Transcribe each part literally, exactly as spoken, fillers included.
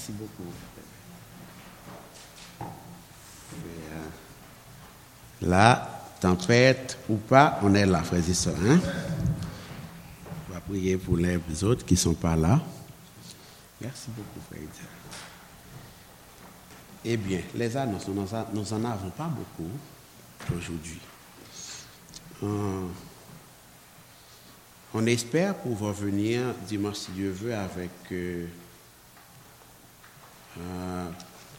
Merci beaucoup. Et, euh, là, tempête ou pas, on est là, frères et sœurs. Hein? On va prier pour les autres qui ne sont pas là. Merci beaucoup, frère. Eh bien, les annonces, nous n'en avons pas beaucoup aujourd'hui. Euh, on espère pouvoir venir dimanche, si Dieu veut, avec euh, euh,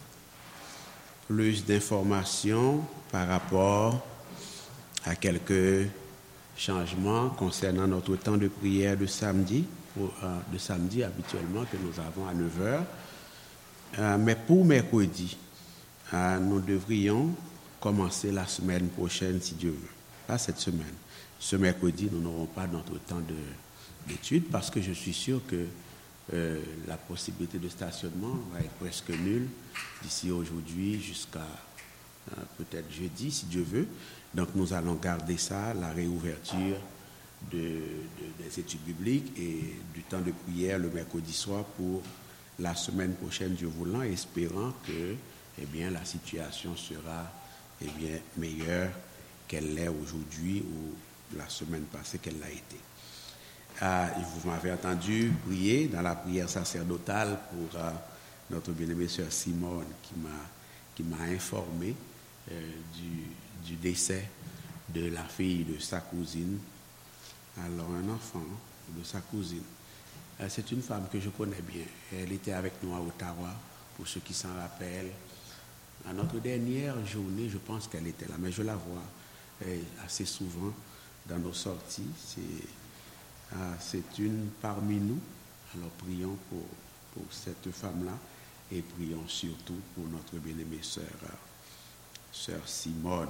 plus d'informations par rapport à quelques changements concernant notre temps de prière de samedi, pour, euh, de samedi habituellement que nous avons à neuf heures. Euh, mais pour mercredi, euh, nous devrions commencer la semaine prochaine, si Dieu veut. Pas cette semaine. Ce mercredi, nous n'aurons pas notre temps de, d'études parce que je suis sûr que euh, la possibilité de stationnement va être presque nulle d'ici aujourd'hui jusqu'à euh, peut-être jeudi, si Dieu veut. Donc nous allons garder ça, la réouverture de, de, des études bibliques et du temps de prière le mercredi soir pour la semaine prochaine, Dieu voulant, espérant que eh bien, la situation sera eh bien, meilleure qu'elle l'est aujourd'hui ou la semaine passée qu'elle l'a été. Ah, vous m'avez entendu prier dans la prière sacerdotale pour euh, notre bien-aimée sœur Simone qui m'a, qui m'a informé euh, du, du décès de la fille de sa cousine, alors un enfant de sa cousine. Euh, c'est une femme que je connais bien. Elle était avec nous à Ottawa, pour ceux qui s'en rappellent. À notre dernière journée, je pense qu'elle était là, mais je la vois euh, assez souvent dans nos sorties. C'est, euh, c'est une parmi nous. Alors prions pour, pour cette femme-là et prions surtout pour notre bien-aimée sœur, euh, sœur Simone.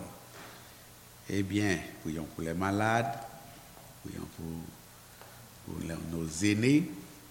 Eh bien, prions pour les malades, prions pour, pour les, nos aînés.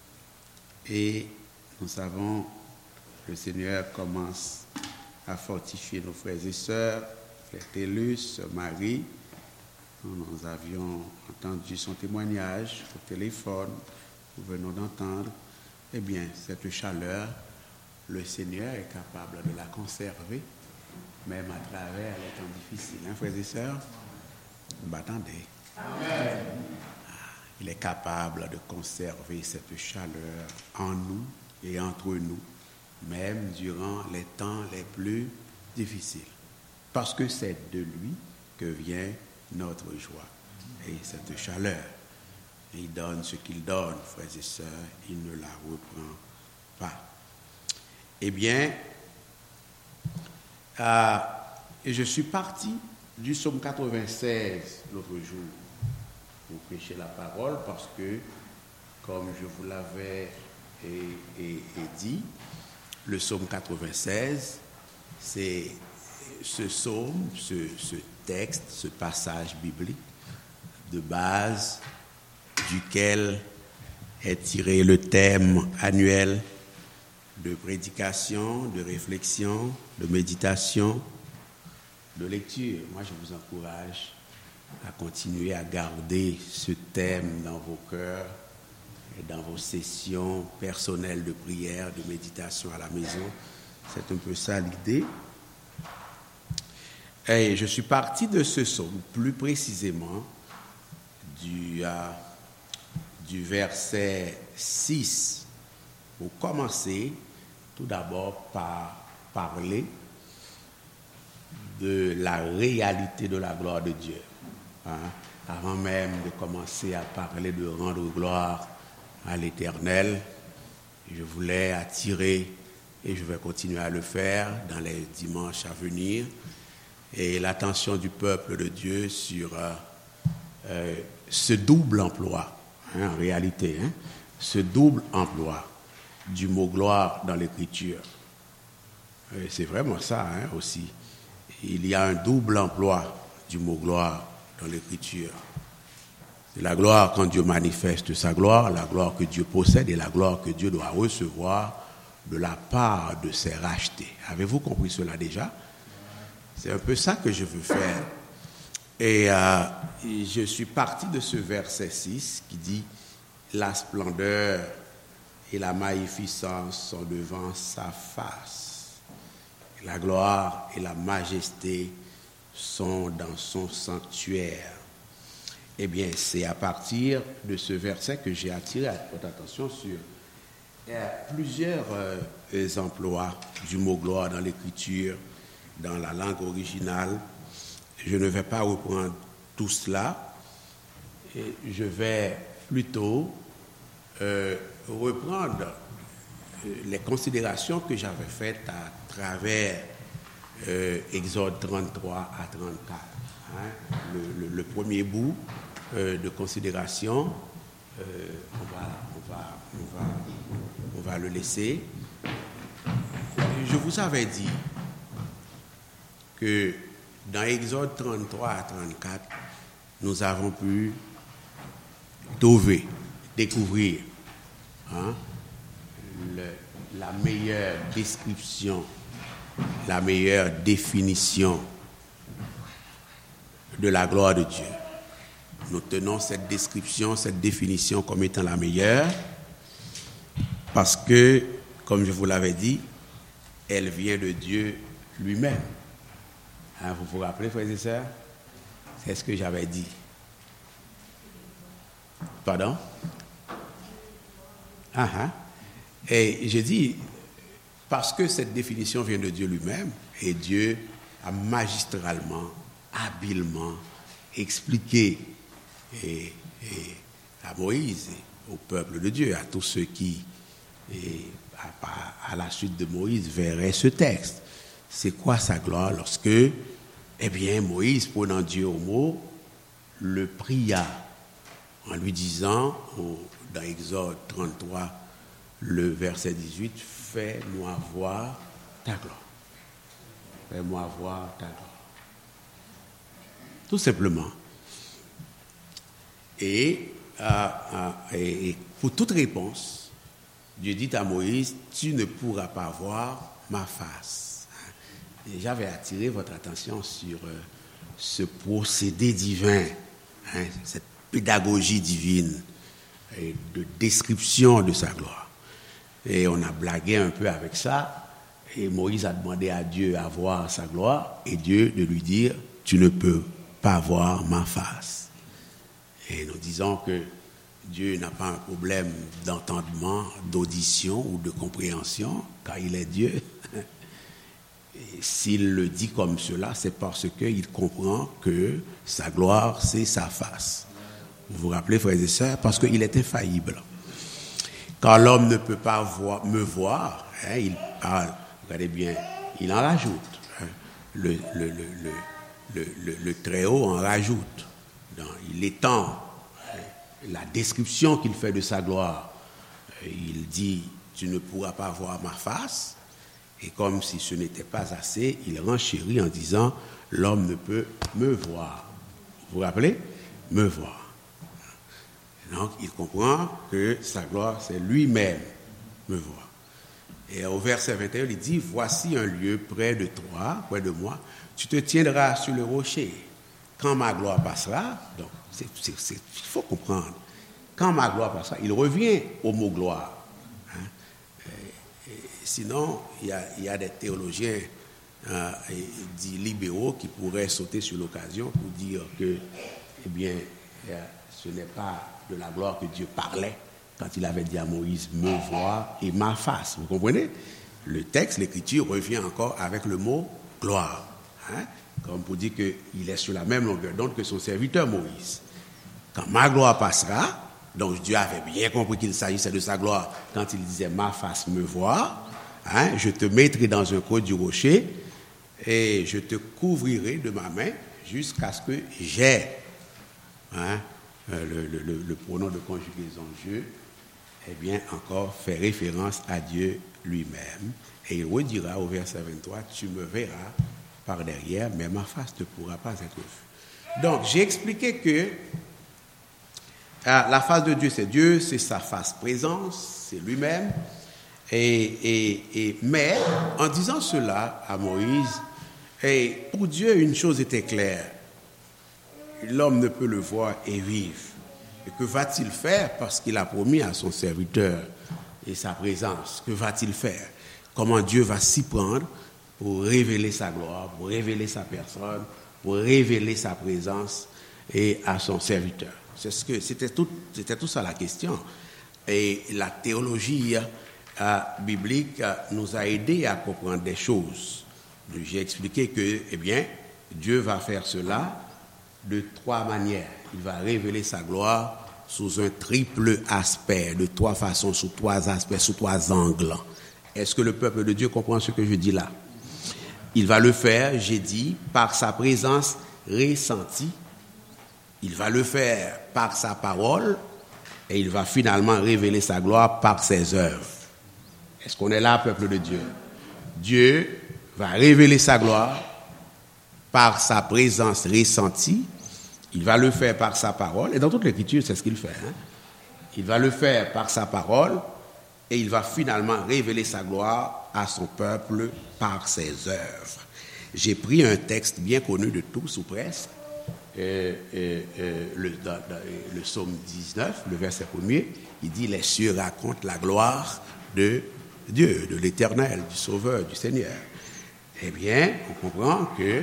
Et nous savons que le Seigneur commence à fortifier nos frères et sœurs, frère Télus, sœur Marie. Nous avions entendu son témoignage au téléphone, nous venons d'entendre. Eh bien, cette chaleur, le Seigneur est capable de la conserver, même à travers les temps difficiles. Hein, frères et sœurs? Bah, attendez. Amen. Il est capable de conserver cette chaleur en nous et entre nous, même durant les temps les plus difficiles. Parce que c'est de lui que vient notre joie et cette chaleur. Il donne ce qu'il donne, frères et sœurs, il ne la reprend pas. Eh bien, euh, et je suis parti du psaume quatre-vingt-seize l'autre jour pour prêcher la parole parce que, comme je vous l'avais et, et, et dit, le psaume quatre-vingt-seize, c'est ce psaume, ce, ce texte, ce passage biblique de base duquel est tiré le thème annuel de prédication, de réflexion, de méditation, de lecture. Moi, je vous encourage à continuer à garder ce thème dans vos cœurs et dans vos sessions personnelles de prière, de méditation à la maison. C'est un peu ça l'idée. Et je suis parti de ce psaume, plus précisément du, euh, du verset six, pour commencer tout d'abord par parler de la réalité de la gloire de Dieu. Hein, avant même de commencer à parler de rendre gloire à l'Éternel, je voulais attirer, et je vais continuer à le faire dans les dimanches à venir, et l'attention du peuple de Dieu sur euh, euh, ce double emploi, hein, en réalité, hein, ce double emploi du mot gloire dans l'Écriture. Et c'est vraiment ça hein, aussi. Il y a un double emploi du mot gloire dans l'Écriture. C'est la gloire quand Dieu manifeste sa gloire, la gloire que Dieu possède et la gloire que Dieu doit recevoir de la part de ses rachetés. Avez-vous compris cela déjà? C'est un peu ça que je veux faire. Et euh, je suis parti de ce verset six qui dit « La splendeur et la magnificence sont devant sa face. La gloire et la majesté sont dans son sanctuaire. Eh bien, c'est à partir de ce verset que j'ai attiré votre attention sur euh, plusieurs euh, emplois du mot gloire dans l'écriture, dans la langue originale. Je ne vais pas reprendre tout cela. Et je vais plutôt euh, reprendre les considérations que j'avais faites à travers euh, Exode trente-trois à trente-quatre. Hein, le, le, le premier bout euh, de considération, euh, on, va, on, va, on, va, on va le laisser. Je vous avais dit que dans Exode trente-trois à trente-quatre, nous avons pu trouver, découvrir hein, le, la meilleure description, la meilleure définition de la gloire de Dieu. Nous tenons cette description, cette définition comme étant la meilleure parce que, comme je vous l'avais dit, elle vient de Dieu lui-même. Hein, vous vous rappelez, frères et sœurs? C'est ce que j'avais dit. Pardon? Ah, ah. Et je dis, parce que cette définition vient de Dieu lui-même, et Dieu a magistralement, habilement expliqué et, et à Moïse, et au peuple de Dieu, à tous ceux qui, et à, à la suite de Moïse, verraient ce texte. C'est quoi sa gloire lorsque, eh bien, Moïse, prenant Dieu au mot, le pria en lui disant, au, dans Exode trente-trois, le verset dix-huit, « Fais-moi voir ta gloire. Fais-moi voir ta gloire. » Tout simplement. Et, euh, euh, et, et pour toute réponse, Dieu dit à Moïse, « Tu ne pourras pas voir ma face. » Et j'avais attiré votre attention sur euh, ce procédé divin, hein, cette pédagogie divine et de description de sa gloire. Et on a blagué un peu avec ça. Et Moïse a demandé à Dieu à voir sa gloire et Dieu de lui dire, tu ne peux pas voir ma face. Et nous disons que Dieu n'a pas un problème d'entendement, d'audition ou de compréhension, car il est Dieu. Et s'il le dit comme cela, c'est parce qu'il comprend que sa gloire, c'est sa face. Vous vous rappelez, frères et sœurs, parce qu'il est infaillible. Quand l'homme ne peut pas voir, me voir, hein, il parle, regardez bien, il en rajoute. Hein, le, le, le, le, le, le, le Très-Haut en rajoute. Dans, il étend hein, la description qu'il fait de sa gloire. Il dit, tu ne pourras pas voir ma face. Et comme si ce n'était pas assez, il renchérit en disant, l'homme ne peut me voir. Vous vous rappelez? Me voir. Donc, il comprend que sa gloire, c'est lui-même me voir. Et au verset vingt et un, il dit, voici un lieu près de toi, près de moi, tu te tiendras sur le rocher. Quand ma gloire passera, donc, c'est, c'est, c'est, il faut comprendre, quand ma gloire passera, il revient au mot gloire. Hein? Et, et, sinon, il y a, il y a des théologiens euh, dits libéraux qui pourraient sauter sur l'occasion pour dire que, eh bien, euh, ce n'est pas de la gloire que Dieu parlait quand il avait dit à Moïse, me voir et ma face. Vous comprenez? Le texte, l'écriture revient encore avec le mot gloire. Hein? Comme pour dire qu'il est sur la même longueur d'onde que son serviteur Moïse. Quand ma gloire passera, donc Dieu avait bien compris qu'il s'agissait de sa gloire quand il disait ma face me voir, hein? Je te mettrai dans un creux du rocher et je te couvrirai de ma main jusqu'à ce que j'ai, hein? Le, le, le, le pronom de conjugaison je, eh bien, encore fait référence à Dieu lui-même. Et il redira au verset vingt-trois, tu me verras par derrière, mais ma face ne pourra pas être vue. Donc, j'ai expliqué que ah, la face de Dieu, c'est Dieu, c'est sa face présence, c'est lui-même. Et, et, et, mais, en disant cela à Moïse, et pour Dieu, une chose était claire. L'homme ne peut le voir et vivre. Et que va-t-il faire? Parce qu'il a promis à son serviteur et sa présence. Que va-t-il faire? Comment Dieu va s'y prendre pour révéler sa gloire, pour révéler sa personne, pour révéler sa présence et à son serviteur. C'est ce que, c'était, tout, c'était tout ça la question. Et la théologie euh, biblique euh, nous a aidés à comprendre des choses. J'ai expliqué que, eh bien, Dieu va faire cela de trois manières. Il va révéler sa gloire sous un triple aspect, de trois façons, sous trois aspects, sous trois angles. Est-ce que le peuple de Dieu comprend ce que je dis là? Il va le faire, j'ai dit, par sa présence ressentie. Il va le faire par sa parole et il va finalement révéler sa gloire par ses œuvres. Est-ce qu'on est là, peuple de Dieu? Dieu va révéler sa gloire par sa présence ressentie. Il va le faire par sa parole. Et dans toute l'Écriture, c'est ce qu'il fait. Hein? Il va le faire par sa parole et il va finalement révéler sa gloire à son peuple par ses œuvres. J'ai pris un texte bien connu de tous ou presque, euh, euh, euh, le, dans, dans, le psaume dix-neuf, le verset premier, il dit « Les cieux racontent la gloire de Dieu, de l'Éternel, du Sauveur, du Seigneur. » Eh bien, on comprend que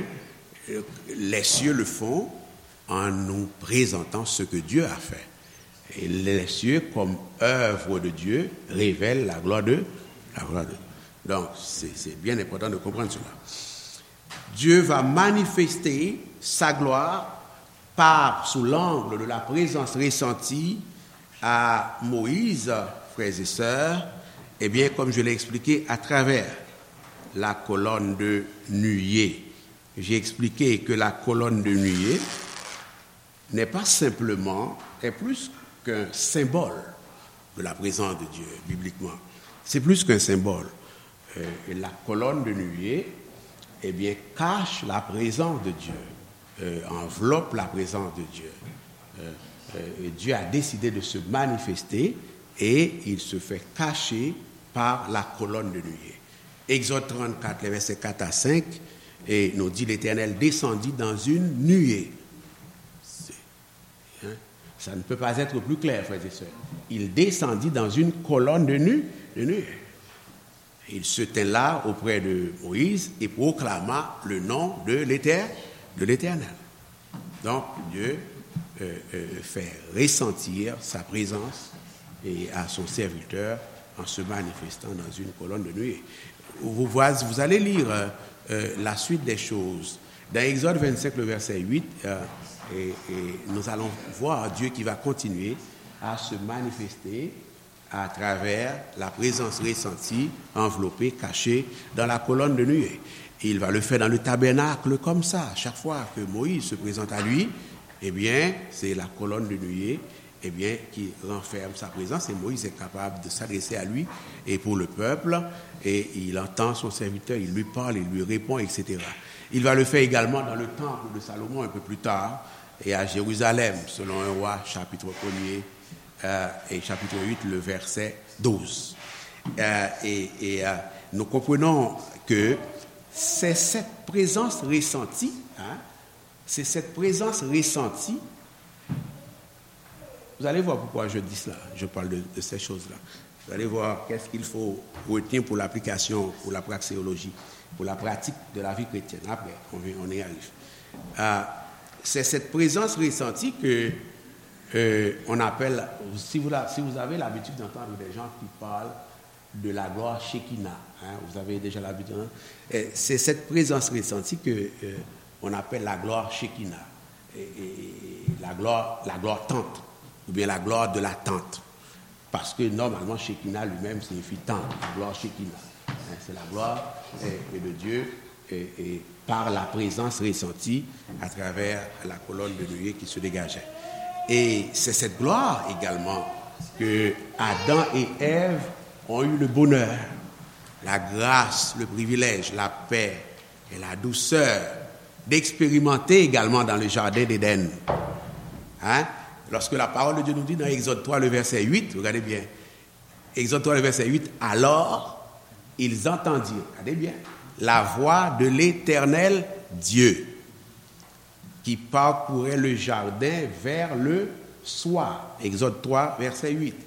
les cieux le font en nous présentant ce que Dieu a fait. Et les cieux, comme œuvre de Dieu, révèlent la gloire de la gloire de Dieu. Donc, c'est, c'est bien important de comprendre cela. Dieu va manifester sa gloire par, sous l'angle de la présence ressentie à Moïse, frères et sœurs, et bien, comme je l'ai expliqué, à travers la colonne de nuée. J'ai expliqué que la colonne de nuée n'est pas simplement, est plus qu'un symbole de la présence de Dieu, bibliquement. C'est plus qu'un symbole. Euh, la colonne de nuée, eh bien, cache la présence de Dieu, euh, enveloppe la présence de Dieu. Euh, euh, Dieu a décidé de se manifester et il se fait cacher par la colonne de nuée. Exode trente-quatre, les versets quatre à cinq, et nous dit l'Éternel descendit dans une nuée. Hein? Ça ne peut pas être plus clair, frères et sœurs. Il descendit dans une colonne de nuée. De nuée. Il se tint là auprès de Moïse et proclama le nom de l'Éternel. De l'Éternel. Donc Dieu euh, euh, fait ressentir sa présence et à son serviteur en se manifestant dans une colonne de nuée. Vous, voyez, vous allez lire euh, euh, la suite des choses. Dans Exode vingt-cinq, le verset huit, euh, et, et nous allons voir Dieu qui va continuer à se manifester à travers la présence ressentie, enveloppée, cachée dans la colonne de nuée. Et il va le faire dans le tabernacle comme ça. Chaque fois que Moïse se présente à lui, eh bien, c'est la colonne de nuée eh bien, qui renferme sa présence et Moïse est capable de s'adresser à lui et pour le peuple et il entend son serviteur, il lui parle, il lui répond, et cetera. Il va le faire également dans le temple de Salomon un peu plus tard et à Jérusalem, selon un roi, chapitre premier euh, et chapitre huit, le verset douze. Euh, et et euh, nous comprenons que c'est cette présence ressentie, hein, c'est cette présence ressentie. Vous allez voir pourquoi je dis cela, je parle de, de ces choses-là. Vous allez voir qu'est-ce qu'il faut retenir pour l'application, pour la praxéologie, pour la pratique de la vie chrétienne. Après, on, on y arrive. Euh, c'est cette présence ressentie que euh, on appelle, si vous, la, si vous avez l'habitude d'entendre des gens qui parlent de la gloire Shekinah, hein, vous avez déjà l'habitude, hein, c'est cette présence ressentie que euh, on appelle la gloire Shekinah, et, et, la gloire, la gloire tente, ou bien la gloire de la tente. Parce que normalement, Shekinah lui-même signifie tente, la gloire Shekinah. Hein, c'est la gloire et, et de Dieu et, et par la présence ressentie à travers la colonne de nuée qui se dégageait. Et c'est cette gloire également que Adam et Ève ont eu le bonheur, la grâce, le privilège, la paix et la douceur d'expérimenter également dans le jardin d'Éden. Hein? Lorsque la parole de Dieu nous dit dans Exode trois, le verset huit, regardez bien, Exode trois, le verset huit, alors ils entendirent, regardez bien, la voix de l'Éternel Dieu qui parcourait le jardin vers le soir. Exode trois, verset huit.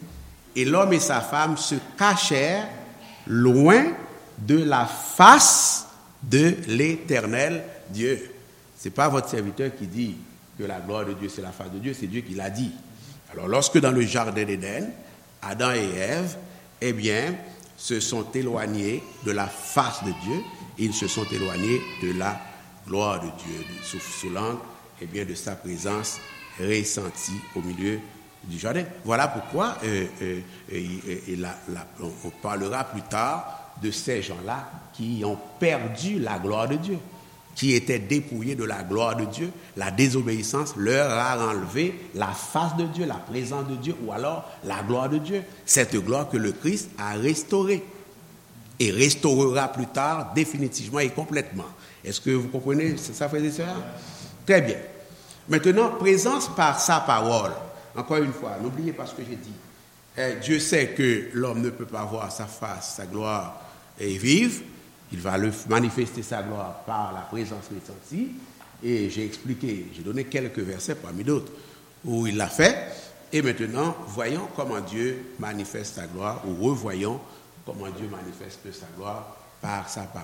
et l'homme et sa femme se cachèrent loin de la face de l'Éternel Dieu. Ce n'est pas votre serviteur qui dit que la gloire de Dieu, c'est la face de Dieu, c'est Dieu qui l'a dit. Alors, lorsque dans le jardin d'Éden, Adam et Ève, eh bien, se sont éloignés de la face de Dieu, ils se sont éloignés de la gloire de Dieu, sous, sous l'angle, eh bien, de sa présence ressentie au milieu du jardin. Voilà pourquoi euh, euh, euh, euh, la, la, on, on parlera plus tard de ces gens-là qui ont perdu la gloire de Dieu, qui étaient dépouillés de la gloire de Dieu. La désobéissance leur a enlevé la face de Dieu, la présence de Dieu, ou alors la gloire de Dieu. Cette gloire que le Christ a restaurée et restaurera plus tard définitivement et complètement. Est-ce que vous comprenez ça, frères et sœurs? Très bien. Maintenant, présence par sa parole. Encore une fois, n'oubliez pas ce que j'ai dit. Eh, Dieu sait que l'homme ne peut pas voir sa face, sa gloire et vivre. Il va le manifester sa gloire par la présence ressentie. Et j'ai expliqué, j'ai donné quelques versets parmi d'autres où il l'a fait. Et maintenant, voyons comment Dieu manifeste sa gloire, ou revoyons comment Dieu manifeste sa gloire par sa parole.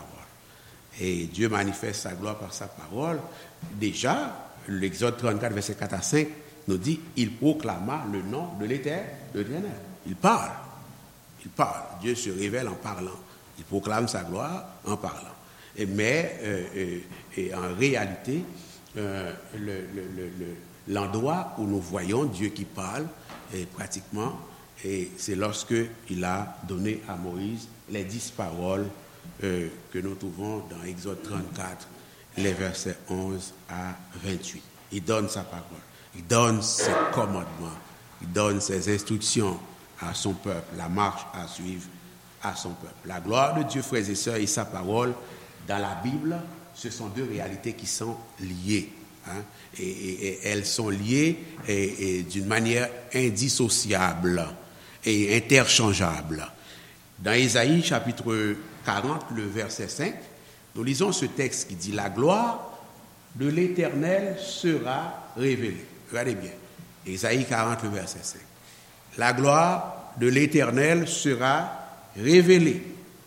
Et Dieu manifeste sa gloire par sa parole. Déjà, l'Exode trente-quatre, verset quatre à cinq, nous dit, il proclama le nom de l'Éternel. Il parle. Il parle. Dieu se révèle en parlant. Il proclame sa gloire en parlant. Et, mais euh, euh, et en réalité, euh, le, le, le, l'endroit où nous voyons Dieu qui parle, et pratiquement, et c'est lorsque il a donné à Moïse les dix paroles euh, que nous trouvons dans Exode trente-quatre, les versets onze à vingt-huit. Il donne sa parole, il donne ses commandements, il donne ses instructions à son peuple, la marche à suivre à son peuple. La gloire de Dieu, frères et sœurs, et sa parole, dans la Bible, ce sont deux réalités qui sont liées. Hein, et, et, et elles sont liées et, et d'une manière indissociable et interchangeable. Dans Ésaïe, chapitre quarante, le verset cinq, nous lisons ce texte qui dit « La gloire de l'Éternel sera révélée ». Regardez bien, Ésaïe quarante, le verset cinq. « La gloire de l'Éternel sera révélée ».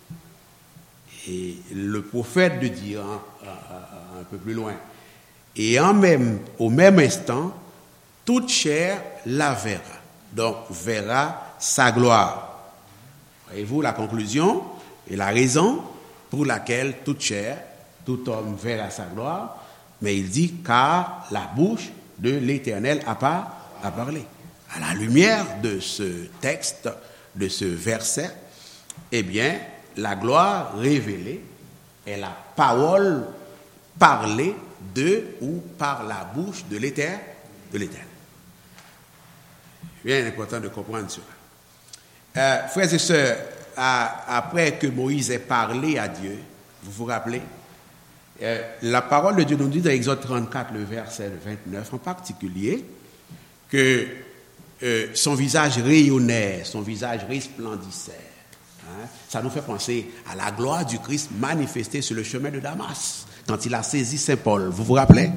Et le prophète de dire hein, un, un peu plus loin, « Et en même, au même instant, toute chair la verra. » Donc, verra sa gloire. Voyez-vous la conclusion et la raison pour laquelle toute chair, tout homme verra sa gloire, mais il dit « car la bouche de l'Éternel a, pas, a parlé ». À la lumière de ce texte, de ce verset, eh bien, la gloire révélée est la parole parlée de ou par la bouche de l'Éternel. De l'Éternel. Bien important de comprendre cela. Euh, frères et sœurs, à, après que Moïse ait parlé à Dieu, vous vous rappelez, euh, la parole de Dieu nous dit dans Exode trente-quatre, le verset vingt-neuf en particulier, que euh, son visage rayonnait, son visage resplendissait. Hein? Ça nous fait penser à la gloire du Christ manifestée sur le chemin de Damas, quand il a saisi Saint Paul. Vous vous rappelez?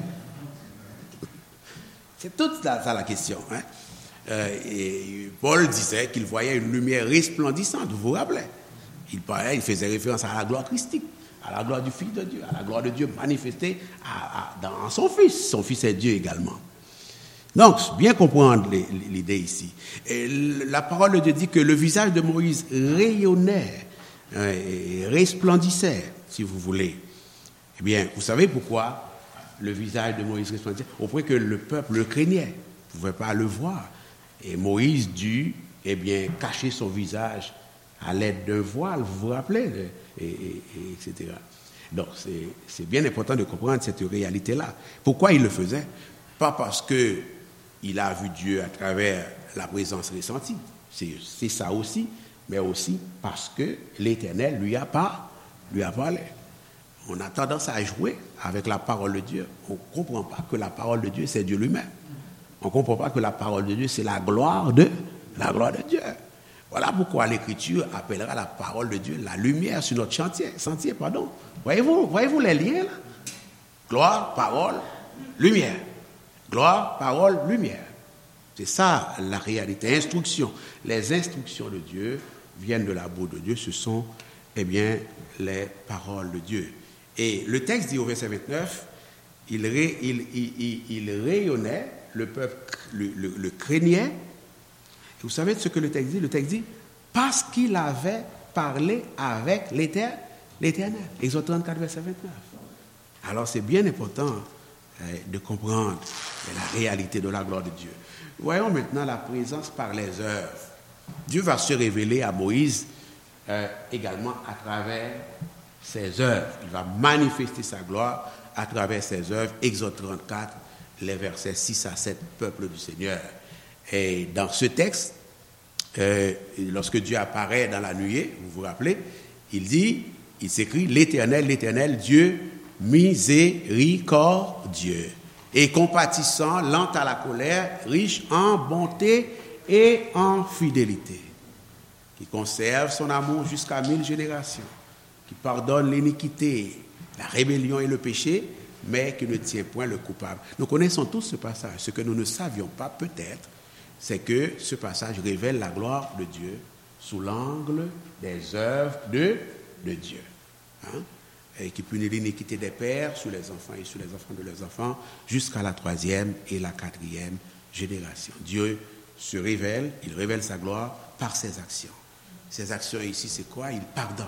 C'est toute ça, ça la question. Hein? Euh, et Paul disait qu'il voyait une lumière resplendissante, vous vous rappelez? Il parlait, il faisait référence à la gloire christique, à la gloire du Fils de Dieu, à la gloire de Dieu manifestée à, à, dans son Fils. Son Fils est Dieu également. Donc, bien comprendre l'idée ici. Et la parole de Dieu dit que le visage de Moïse rayonnait, et resplendissait, si vous voulez. Eh bien, vous savez pourquoi le visage de Moïse resplendissait? Au point que le peuple le craignait, ne pouvait pas le voir. Et Moïse dut, eh bien, cacher son visage à l'aide d'un voile, vous vous rappelez, et, et, et, etc. Donc, c'est, c'est bien important de comprendre cette réalité-là. Pourquoi il le faisait? Pas parce qu'il a vu Dieu à travers la présence ressentie, c'est, c'est ça aussi, mais aussi parce que l'Éternel lui a, pas, lui a parlé. On a tendance à jouer avec la parole de Dieu. On ne comprend pas que la parole de Dieu, c'est Dieu lui-même. On ne comprend pas que la parole de Dieu, c'est la gloire de, la gloire de Dieu. Voilà pourquoi l'Écriture appellera la parole de Dieu la lumière sur notre chantier, sentier. Pardon. Voyez-vous, voyez-vous les liens là? Gloire, parole, lumière. Gloire, parole, lumière. C'est ça la réalité. Instruction. Les instructions de Dieu viennent de la bouche de Dieu. Ce sont, eh bien, les paroles de Dieu. Et le texte dit au verset vingt-neuf, il, ré, il, il, il, il rayonnait, le peuple le, le, le craignait. Et vous savez ce que le texte dit? Le texte dit, parce qu'il avait parlé avec l'Éternel. L'Éternel. Exode trente-quatre, verset vingt-neuf. Alors c'est bien important euh, de comprendre la réalité de la gloire de Dieu. Voyons maintenant la présence par les œuvres. Dieu va se révéler à Moïse euh, également à travers ses œuvres. Il va manifester sa gloire à travers ses œuvres. Exode trente-quatre, les versets six à sept, peuple du Seigneur. Et dans ce texte, euh, lorsque Dieu apparaît dans la nuée, vous vous rappelez, il dit, il s'écrit, l'Éternel, l'Éternel, Dieu miséricordieux et compatissant, lent à la colère, riche en bonté et en fidélité, qui conserve son amour jusqu'à mille générations, qui pardonne l'iniquité, la rébellion et le péché, mais qui ne tient point le coupable. Nous connaissons tous ce passage. Ce que nous ne savions pas peut-être, c'est que ce passage révèle la gloire de Dieu sous l'angle des œuvres de, de Dieu. Hein? Et qui punit l'iniquité des pères sur les enfants et sur les enfants de leurs enfants jusqu'à la troisième et la quatrième génération. Dieu se révèle, il révèle sa gloire par ses actions. Ses actions ici, c'est quoi? Il pardonne.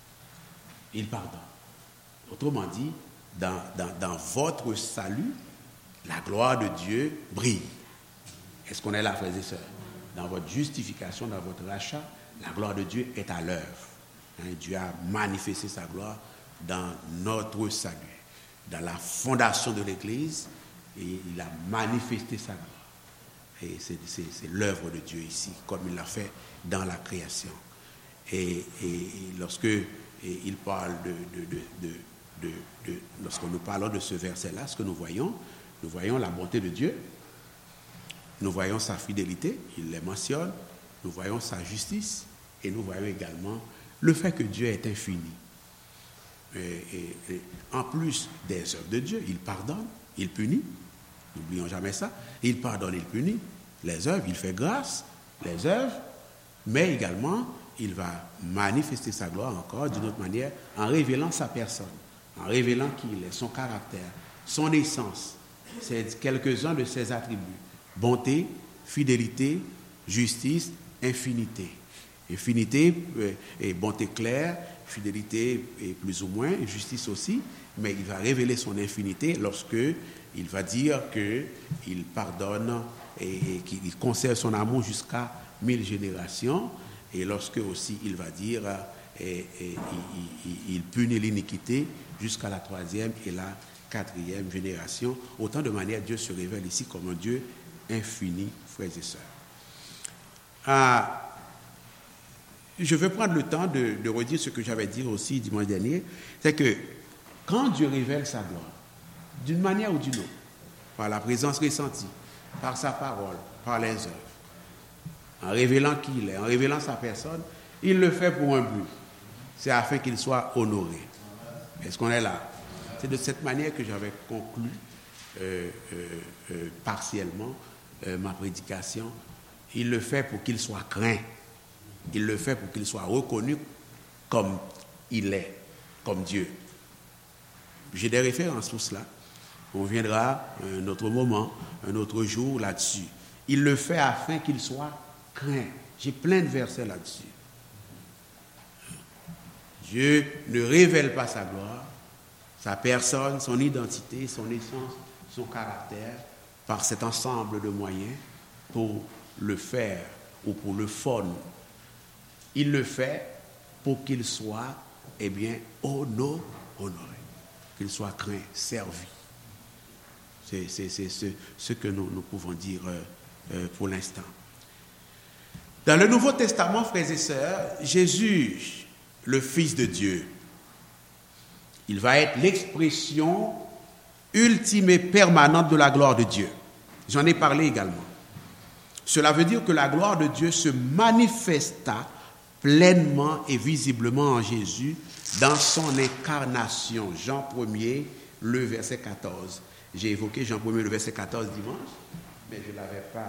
Il pardonne. Autrement dit, dans, dans, dans votre salut, la gloire de Dieu brille. Est-ce qu'on est là, frères et sœurs? Dans votre justification, dans votre rachat, la gloire de Dieu est à l'œuvre. Hein, Dieu a manifesté sa gloire dans notre salut, dans la fondation de l'Église, et il a manifesté sa gloire. Et c'est, c'est, c'est l'œuvre de Dieu ici, comme il l'a fait dans la création. Et, et, et lorsque et il parle de, de, de, de, de, de lorsque nous parlons de ce verset-là, ce que nous voyons, nous voyons la bonté de Dieu, nous voyons sa fidélité, il les mentionne, nous voyons sa justice, et nous voyons également le fait que Dieu est infini. Et, et, et en plus des œuvres de Dieu, il pardonne, il punit, n'oublions jamais ça, il pardonne, il punit, les œuvres, il fait grâce, les œuvres, mais également, il va manifester sa gloire encore d'une autre manière en révélant sa personne, en révélant qui il est, son caractère, son essence, c'est quelques-uns de ses attributs, bonté, fidélité, justice, infinité. Infinité et bonté claire, fidélité et plus ou moins, justice aussi, mais il va révéler son infinité lorsque il va dire qu'il pardonne et qu'il conserve son amour jusqu'à mille générations, et lorsque aussi il va dire et, et, il, il, il punit l'iniquité jusqu'à la troisième et la quatrième génération. Autant de manière, Dieu se révèle ici comme un Dieu infini, frères et sœurs. Ah, je vais prendre le temps de, de redire ce que j'avais dit aussi dimanche dernier, c'est que quand Dieu révèle sa gloire, d'une manière ou d'une autre, par la présence ressentie, par sa parole, par les œuvres, en révélant qui il est, en révélant sa personne, il le fait pour un but. C'est afin qu'il soit honoré. Est-ce qu'on est là? C'est de cette manière que j'avais conclu euh, euh, euh, partiellement euh, ma prédication. Il le fait pour qu'il soit craint. Il le fait pour qu'il soit reconnu comme il est, comme Dieu. J'ai des références pour cela. On viendra un autre moment, un autre jour là-dessus. Il le fait afin qu'il soit craint. J'ai plein de versets là-dessus. Dieu ne révèle pas sa gloire, sa personne, son identité, son essence, son caractère, par cet ensemble de moyens pour le faire ou pour le fun. Il le fait pour qu'il soit, eh bien, honoré, qu'il soit craint, servi. C'est, c'est, c'est ce, ce que nous, nous pouvons dire euh, euh, pour l'instant. Dans le Nouveau Testament, frères et sœurs, Jésus, le Fils de Dieu, il va être l'expression ultime et permanente de la gloire de Dieu. J'en ai parlé également. Cela veut dire que la gloire de Dieu se manifesta pleinement et visiblement en Jésus dans son incarnation. Jean premier, le verset quatorze. J'ai évoqué Jean premier, le verset quatorze dimanche, mais je ne l'avais pas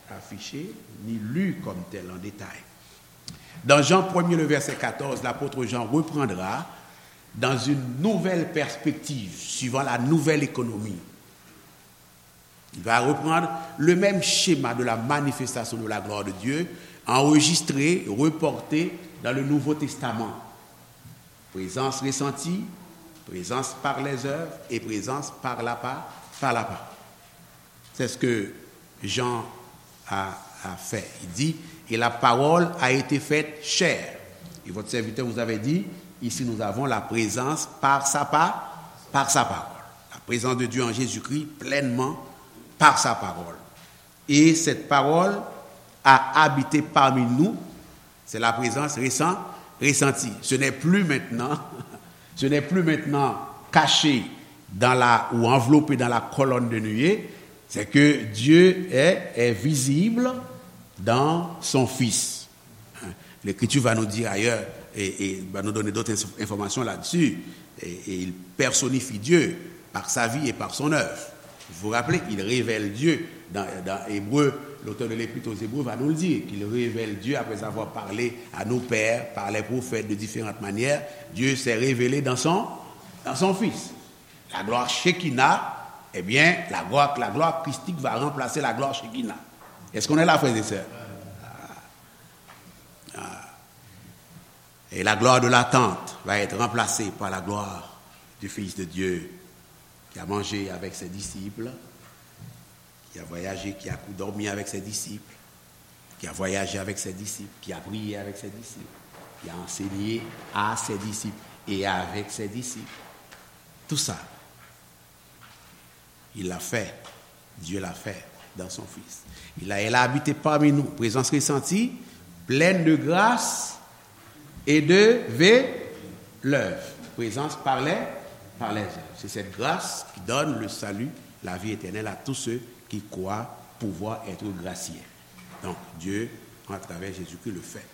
affiché ni lu comme tel en détail. Dans Jean premier, le verset quatorze, l'apôtre Jean reprendra dans une nouvelle perspective, suivant la nouvelle économie. Il va reprendre le même schéma de la manifestation de la gloire de Dieu, enregistré, reporté dans le Nouveau Testament. Présence ressentie, présence par les œuvres et présence par la part, par la part. C'est ce que Jean a, a fait. Il dit, et la parole a été faite chair. Et votre serviteur vous avait dit, ici nous avons la présence par sa part, par sa parole. La présence de Dieu en Jésus-Christ pleinement par sa parole. Et cette parole a habité parmi nous. C'est la présence récente, ressentie. Ce n'est plus maintenant, ce n'est plus maintenant caché dans la, ou enveloppé dans la colonne de nuée. C'est que Dieu est, est visible dans son Fils. L'Écriture va nous dire ailleurs, et, et va nous donner d'autres informations là-dessus, et, et il personnifie Dieu par sa vie et par son œuvre. Vous vous rappelez, il révèle Dieu. Dans, dans Hébreu, l'auteur de l'Épître aux Hébreux va nous le dire, qu'il révèle Dieu après avoir parlé à nos pères, par les prophètes de différentes manières. Dieu s'est révélé dans son, dans son Fils. La gloire Shekinah, eh bien, la gloire, la gloire christique va remplacer la gloire Shekinah. Est-ce qu'on est là, frères et sœurs? Ah. Ah. Et la gloire de l'attente va être remplacée par la gloire du Fils de Dieu, qui a mangé avec ses disciples, qui a voyagé, qui a dormi avec ses disciples, qui a voyagé avec ses disciples, qui a prié avec ses disciples, qui a enseigné à ses disciples et avec ses disciples. Tout ça, il l'a fait, Dieu l'a fait dans son Fils. Il a, il a habité parmi nous, présence ressentie, pleine de grâce et de l'œuvre. Présence par les, par les œuvres. C'est cette grâce qui donne le salut, la vie éternelle à tous ceux qui croient pouvoir être graciés. Donc, Dieu, à travers Jésus-Christ, le fait.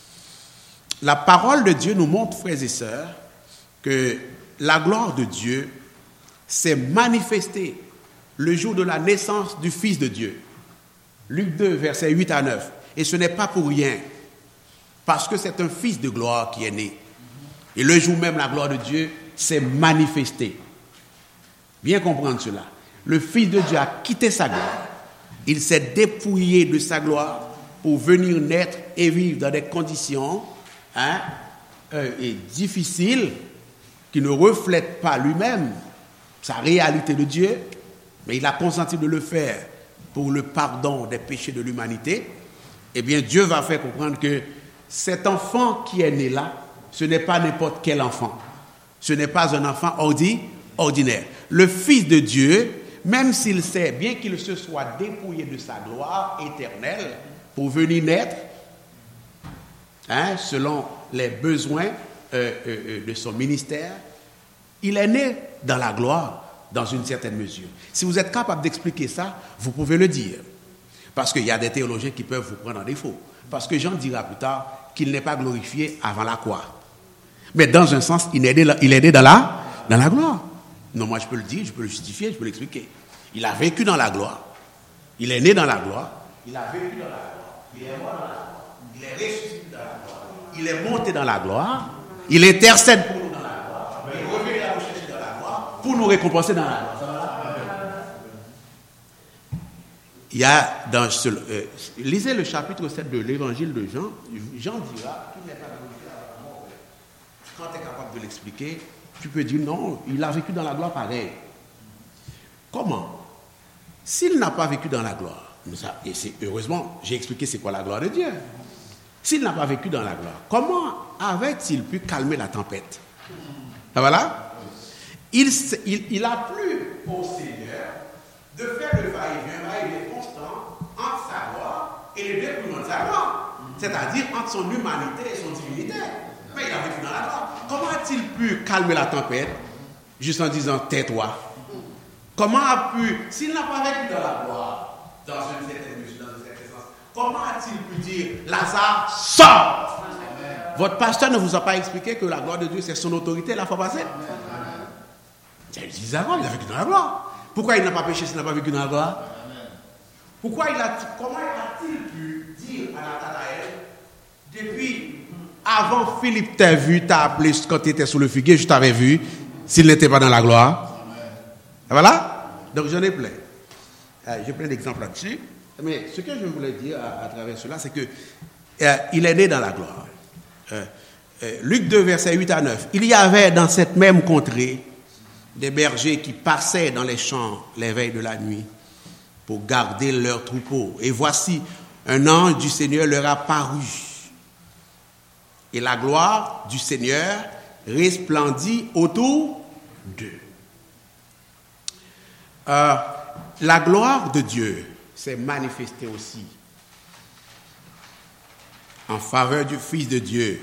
La parole de Dieu nous montre, frères et sœurs, que la gloire de Dieu s'est manifestée le jour de la naissance du Fils de Dieu. Luc deux, versets huit à neuf. Et ce n'est pas pour rien, parce que c'est un Fils de gloire qui est né. Et le jour même, la gloire de Dieu s'est manifestée. Bien comprendre cela. Le Fils de Dieu a quitté sa gloire. Il s'est dépouillé de sa gloire pour venir naître et vivre dans des conditions hein, euh, et difficiles qui ne reflètent pas lui-même sa réalité de Dieu, mais il a consenti de le faire pour le pardon des péchés de l'humanité. Eh bien, Dieu va faire comprendre que cet enfant qui est né là, ce n'est pas n'importe quel enfant. Ce n'est pas un enfant ordi, ordinaire. Le Fils de Dieu, même s'il sait, bien qu'il se soit dépouillé de sa gloire éternelle pour venir naître, hein, selon les besoins euh, euh, de son ministère, il est né dans la gloire, dans une certaine mesure. Si vous êtes capable d'expliquer ça, vous pouvez le dire. Parce qu'il y a des théologiens qui peuvent vous prendre en défaut. Parce que Jean dira plus tard qu'il n'est pas glorifié avant la croix. Mais dans un sens, il est né, il est né dans, la, dans la gloire. Non, moi je peux le dire, je peux le justifier, je peux l'expliquer. Il a vécu dans la gloire. Il est né dans la gloire. Il a vécu dans la gloire. Il est mort dans la gloire. Il est ressuscité dans la gloire. Il est monté dans la gloire. Il intercède pour nous dans la gloire. Il revient à nous chercher dans la gloire pour nous récompenser dans la gloire. Il y a dans ce, euh, lisez le chapitre sept de l'évangile de Jean. Jean dira qu'il n'est pas glorifié à la mort. Quand tu es capable de l'expliquer, tu peux dire non, il a vécu dans la gloire pareil. Comment? S'il n'a pas vécu dans la gloire, et c'est, heureusement, j'ai expliqué c'est quoi la gloire de Dieu. S'il n'a pas vécu dans la gloire, comment avait-il pu calmer la tempête? Ça va là? Il, il, il a plu au Seigneur de faire le va-et-vient, va-et-vient constant entre sa gloire et le dépouillement de sa gloire. C'est-à-dire entre son humanité et son divinité. Mais il a vécu dans la gloire. Comment a-t-il pu calmer la tempête juste en disant tais-toi? Comment a pu, s'il n'a pas vécu dans la gloire, dans une certaine mesure, dans une certaine sens, comment a-t-il pu dire Lazare, sors? Votre pasteur ne vous a pas expliqué que la gloire de Dieu, c'est son autorité la fois passée? Il dit avant, il a vécu dans la gloire. Pourquoi il n'a pas péché s'il n'a pas vécu dans la gloire? Pourquoi il a, comment a-t-il pu dire à Nathanaël, depuis avant Philippe t'a vu, t'a appelé quand tu étais sous le figuier, je t'avais vu, s'il n'était pas dans la gloire. Voilà. Donc j'en ai plein. Euh, j'ai plein d'exemples là-dessus. Mais ce que je voulais dire à, à travers cela, c'est que euh, il est né dans la gloire. Euh, euh, Luc deux, versets huit à neuf. Il y avait dans cette même contrée des bergers qui passaient dans les champs les veilles de la nuit pour garder leurs troupeaux. Et voici, un ange du Seigneur leur apparut. Et la gloire du Seigneur resplendit autour d'eux. Euh, la gloire de Dieu s'est manifestée aussi en faveur du Fils de Dieu.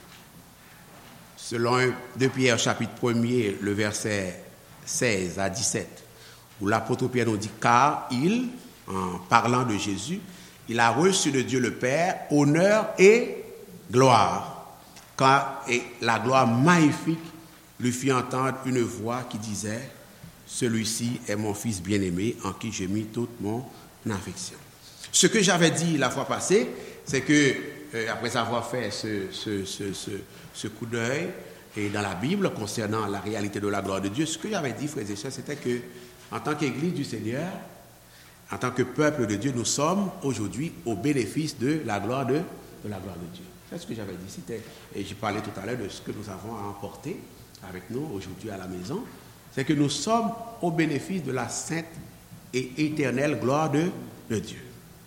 Selon deux Pierre chapitre premier, le verset seize à dix-sept, où l'apôtre Pierre nous dit, car il, en parlant de Jésus, il a reçu de Dieu le Père honneur et gloire, car et la gloire magnifique lui fit entendre une voix qui disait, celui-ci est mon Fils bien-aimé en qui j'ai mis toute mon affection. Ce que j'avais dit la fois passée, c'est que euh, après avoir fait ce, ce, ce, ce, ce coup d'œil et dans la Bible concernant la réalité de la gloire de Dieu, ce que j'avais dit, frères et sœurs, c'était que en tant qu'Église du Seigneur, en tant que peuple de Dieu, nous sommes aujourd'hui au bénéfice de la gloire de, de la gloire de Dieu. C'est ce que j'avais dit. C'était, et j'ai parlé tout à l'heure de ce que nous avons à emporter avec nous aujourd'hui à la maison. C'est que nous sommes au bénéfice de la sainte et éternelle gloire de, de Dieu.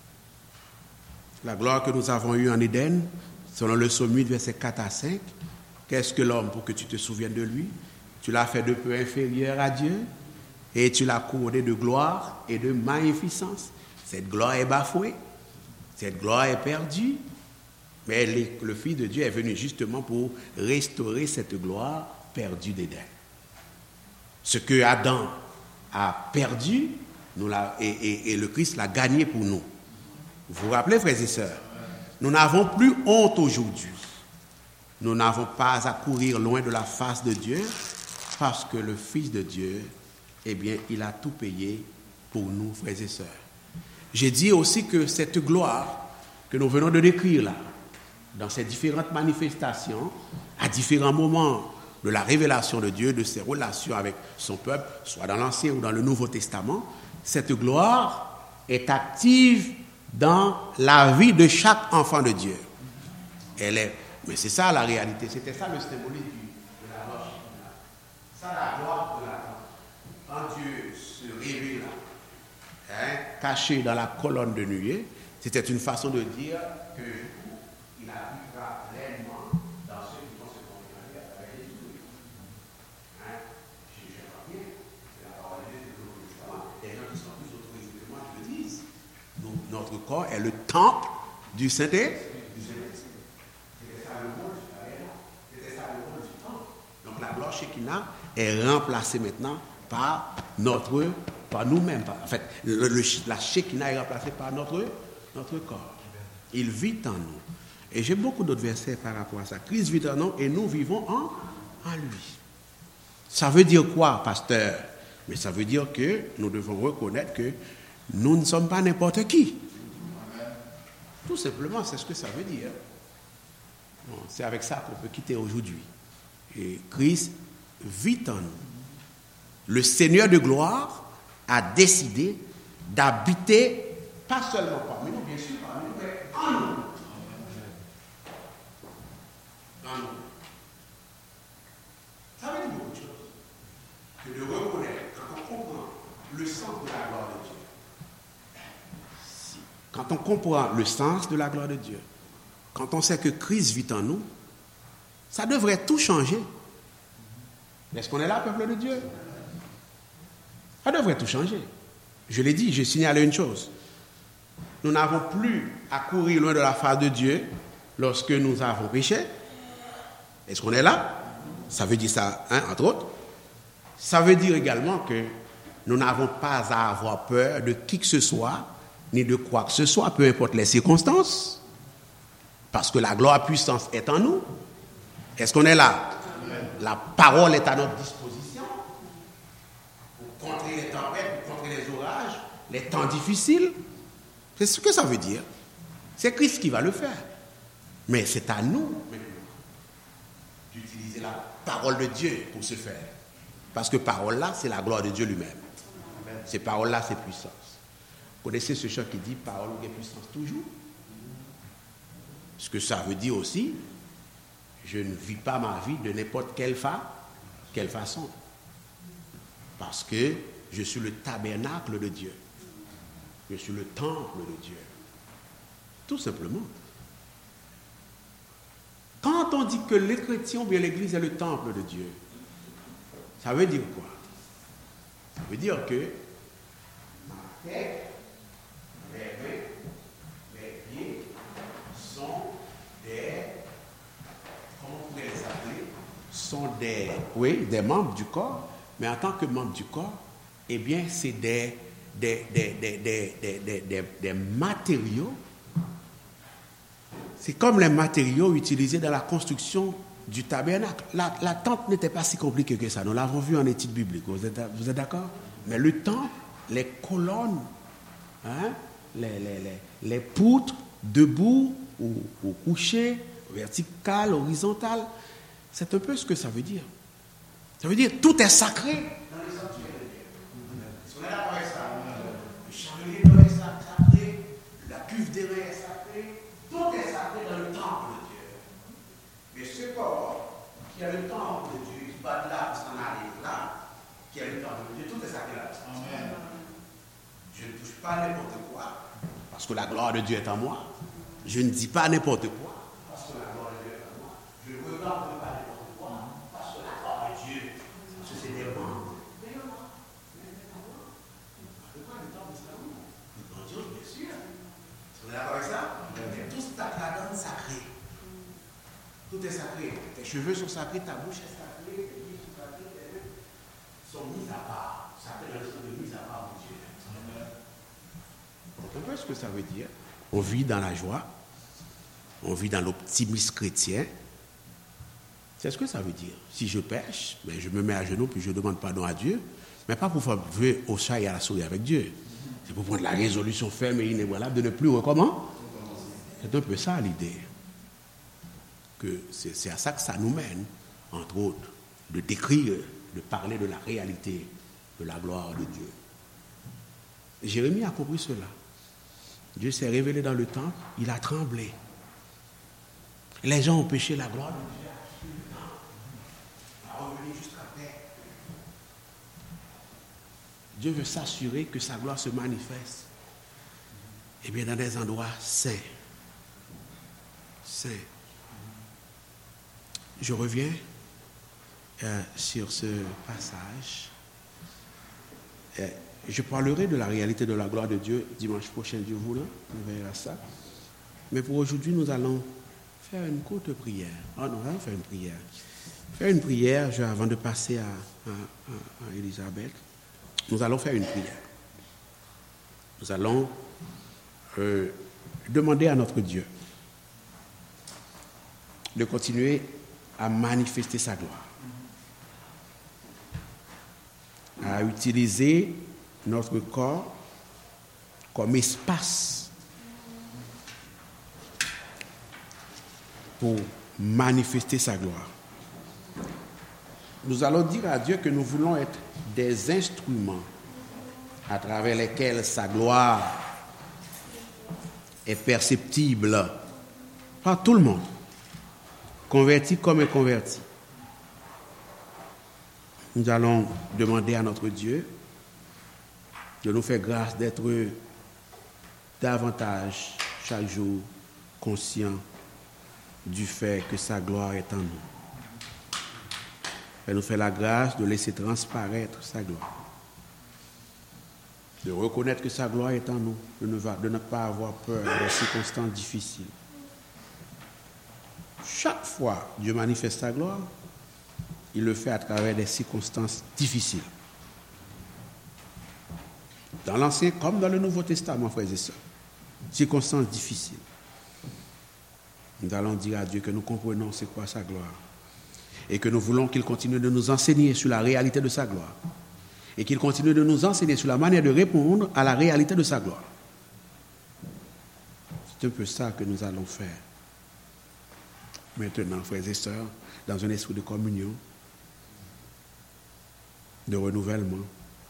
La gloire que nous avons eue en Éden, selon le psaume huit, versets quatre à cinq, qu'est-ce que l'homme pour que tu te souviennes de lui? Tu l'as fait de peu inférieur à Dieu et tu l'as couronné de gloire et de magnificence. Cette gloire est bafouée, cette gloire est perdue, mais les, le Fils de Dieu est venu justement pour restaurer cette gloire perdue d'Éden. Ce que Adam a perdu, nous l'a, et, et, et le Christ l'a gagné pour nous. Vous vous rappelez, frères et sœurs, nous n'avons plus honte aujourd'hui. Nous n'avons pas à courir loin de la face de Dieu parce que le Fils de Dieu, eh bien, il a tout payé pour nous, frères et sœurs. J'ai dit aussi que cette gloire que nous venons de décrire là, dans ces différentes manifestations, à différents moments de la révélation de Dieu, de ses relations avec son peuple, soit dans l'Ancien ou dans le Nouveau Testament, cette gloire est active dans la vie de chaque enfant de Dieu. Elle est, mais c'est ça la réalité, c'était ça le symbolisme de la gloire. Ça la gloire de la gloire. Quand Dieu se révèle, hein, caché dans la colonne de nuée, c'était une façon de dire que il habitera pleinement dans ceux qui vont se convertir à travers Jésus. Hein? Je ne sais pas bien, c'est la parole de Dieu de l'Ancien Testament. Les gens qui sont plus autorisés que moi qui le disent. Donc, notre corps est le temple du Saint-Esprit. C'était ça le mot C'était ça le mot du temple. Donc la gloire Shekinah est remplacée maintenant par notre, par nous-mêmes. En fait, le, le, la Shekinah est remplacée par notre, notre corps. Il vit en nous. Et j'ai beaucoup d'autres versets par rapport à ça. Christ vit en nous et nous vivons en, en lui. Ça veut dire quoi, pasteur? Mais ça veut dire que nous devons reconnaître que nous ne sommes pas n'importe qui. Tout simplement, c'est ce que ça veut dire. Bon, c'est avec ça qu'on peut quitter aujourd'hui. Et Christ vit en nous. Le Seigneur de gloire a décidé d'habiter, pas seulement parmi nous, bien sûr, parmi nous, mais en nous. En nous. Ça veut dire beaucoup de choses. Que de reconnaître, quand on comprend le sens de la gloire de Dieu, quand on comprend le sens de la gloire de Dieu, quand on sait que Christ vit en nous, ça devrait tout changer. Est-ce qu'on est là, peuple de Dieu? Ça devrait tout changer. Je l'ai dit, j'ai signalé une chose. Nous n'avons plus à courir loin de la face de Dieu lorsque nous avons péché. Est-ce qu'on est là? Ça veut dire ça, hein, entre autres. Ça veut dire également que nous n'avons pas à avoir peur de qui que ce soit, ni de quoi que ce soit, peu importe les circonstances, parce que la gloire puissance est en nous. Est-ce qu'on est là? La parole est à notre disposition pour contrer les tempêtes, pour contrer les orages, les temps difficiles. C'est ce que ça veut dire. C'est Christ qui va le faire. Mais c'est à nous maintenant d'utiliser la parole de Dieu pour ce faire. Parce que parole-là, c'est la gloire de Dieu lui-même. Ces paroles-là, c'est puissance. Vous connaissez ce chant qui dit « Parole ou puissance toujours ». Ce que ça veut dire aussi, je ne vis pas ma vie de n'importe quelle, fa- quelle façon. Parce que je suis le tabernacle de Dieu. Je suis le temple de Dieu. Tout simplement. Quand on dit que les chrétiens ou bien l'Église est le temple de Dieu, ça veut dire quoi? Ça veut dire que ma tête, les mains, les pieds sont des, comment on pourrait les appeler? Sont des, oui, des membres du corps, mais en tant que membres du corps, eh bien, c'est des, des, des, des, des, des, des, des, des matériaux. C'est comme les matériaux utilisés dans la construction du tabernacle. La, la tente n'était pas si compliquée que ça. Nous l'avons vu en étude biblique. Vous êtes, vous êtes d'accord? Mais le temple, les colonnes, hein, les, les, les, les poutres, debout ou, ou couchées, verticales, horizontales, c'est un peu ce que ça veut dire. Ça veut dire tout est sacré dans les sanctuaires de Dieu. On est d'accord avec ça? Le chandelier doit être sacré, la cuve d'airain est sacrée, tout est sacré dans le temple de Dieu. Mais ce corps qui a le temple de Dieu, qui va de là, qui s'en arrive là, qui a le temple de Dieu, tout est sacré là. Amen. Je ne touche pas n'importe quoi, parce que la gloire de Dieu est en moi. Je ne dis pas n'importe quoi, parce que la gloire de Dieu est en moi. Je ne regarde pas n'importe quoi, parce que la gloire de Dieu, parce que c'est des membres. Mais non, de quoi le temple de Salomon? Dans Dieu, bien sûr. Vous êtes d'accord avec ça? Mais tout ça, la donne sacrée. Tout est sacré. Tes cheveux sont sacrés, ta bouche est sacrée, tes pieds sont sacrés, tes mains sont mises à part. Sacré dans le sens de mise à part pour Dieu. C'est un peu ce que ça veut dire. On vit dans la joie, on vit dans l'optimisme chrétien. C'est ce que ça veut dire. Si je pêche, ben je me mets à genoux puis je demande pardon à Dieu, mais pas pour faire vœu au chat et à la souris avec Dieu. C'est pour prendre la résolution ferme et inébranlable de ne plus recommencer. C'est un peu ça l'idée. Que c'est, c'est à ça que ça nous mène, entre autres, de décrire, de parler de la réalité de la gloire de Dieu. Jérémie a compris cela. Dieu s'est révélé dans le temple, il a tremblé. Les gens ont péché la gloire de Dieu. A revenu jusqu'à terre. Dieu veut s'assurer que sa gloire se manifeste. Eh bien, dans des endroits saints. Saints. Je reviens euh, sur ce passage. Euh, je parlerai de la réalité de la gloire de Dieu dimanche prochain, Dieu voulant. On verra ça. Mais pour aujourd'hui, nous allons faire une courte prière. Oh non, on va faire une prière. Faire une prière, je, avant de passer à, à, à, à Elisabeth, nous allons faire une prière. Nous allons euh, demander à notre Dieu de continuer à manifester sa gloire, à utiliser notre corps comme espace pour manifester sa gloire. Nous allons dire à Dieu que nous voulons être des instruments à travers lesquels sa gloire est perceptible par tout le monde, converti comme inconverti. Nous allons demander à notre Dieu de nous faire grâce d'être davantage, chaque jour, conscients du fait que sa gloire est en nous. Elle nous fait la grâce de laisser transparaître sa gloire. De reconnaître que sa gloire est en nous, de ne, va, de ne pas avoir peur des circonstances difficiles. Chaque fois que Dieu manifeste sa gloire, il le fait à travers des circonstances difficiles. Dans l'Ancien comme dans le Nouveau Testament, frères et sœurs, circonstances difficiles. Nous allons dire à Dieu que nous comprenons c'est quoi sa gloire et que nous voulons qu'il continue de nous enseigner sur la réalité de sa gloire et qu'il continue de nous enseigner sur la manière de répondre à la réalité de sa gloire. C'est un peu ça que nous allons faire. Maintenant, frères et sœurs, dans un esprit de communion, de renouvellement,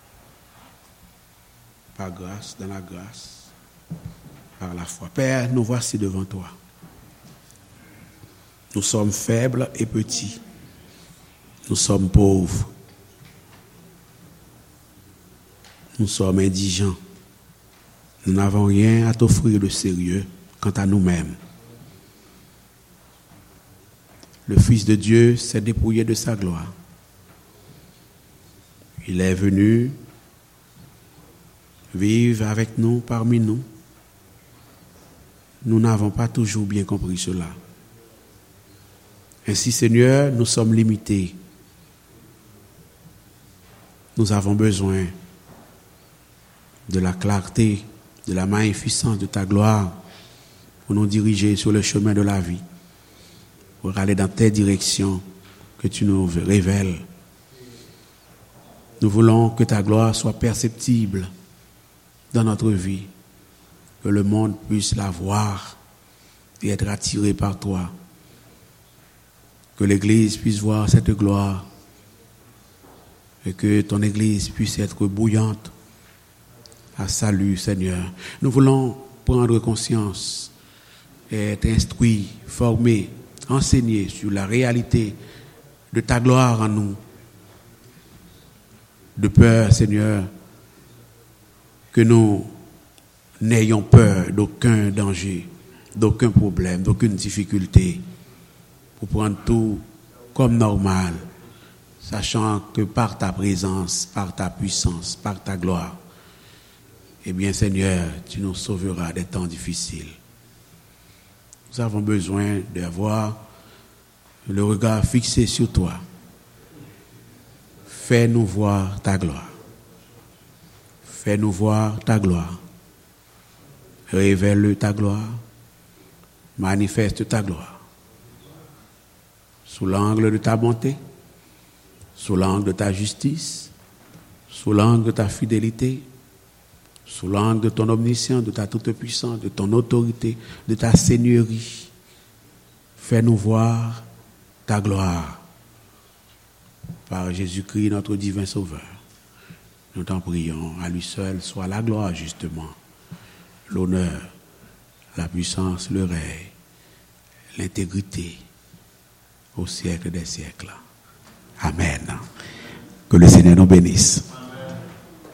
par grâce, dans la grâce, par la foi. Père, nous voici devant toi. Nous sommes faibles et petits. Nous sommes pauvres. Nous sommes indigents. Nous n'avons rien à t'offrir de sérieux quant à nous-mêmes. Le Fils de Dieu s'est dépouillé de sa gloire. Il est venu vivre avec nous, parmi nous. Nous n'avons pas toujours bien compris cela. Ainsi, Seigneur, nous sommes limités. Nous avons besoin de la clarté, de la magnificence de ta gloire pour nous diriger sur le chemin de la vie, pour aller dans tes directions que tu nous révèles. Nous voulons que ta gloire soit perceptible dans notre vie, que le monde puisse la voir et être attiré par toi, que l'Église puisse voir cette gloire et que ton Église puisse être bouillante à salut, Seigneur. Nous voulons prendre conscience et être instruits, formés, enseignés sur la réalité de ta gloire en nous. De peur, Seigneur, que nous n'ayons peur d'aucun danger, d'aucun problème, d'aucune difficulté, pour prendre tout comme normal, sachant que par ta présence, par ta puissance, par ta gloire, eh bien, Seigneur, tu nous sauveras des temps difficiles. Nous avons besoin d'avoir le regard fixé sur toi. Fais-nous voir ta gloire. Fais-nous voir ta gloire. Révèle ta gloire. Manifeste ta gloire. Sous l'angle de ta bonté, sous l'angle de ta justice, sous l'angle de ta fidélité, sous l'angle de ton omniscience, de ta toute-puissance, de ton autorité, de ta seigneurie. Fais-nous voir ta gloire. Par Jésus-Christ, notre divin Sauveur. Nous t'en prions, à lui seul soit la gloire, justement, l'honneur, la puissance, le règne, l'intégrité, au siècle des siècles. Amen. Que le Seigneur nous bénisse.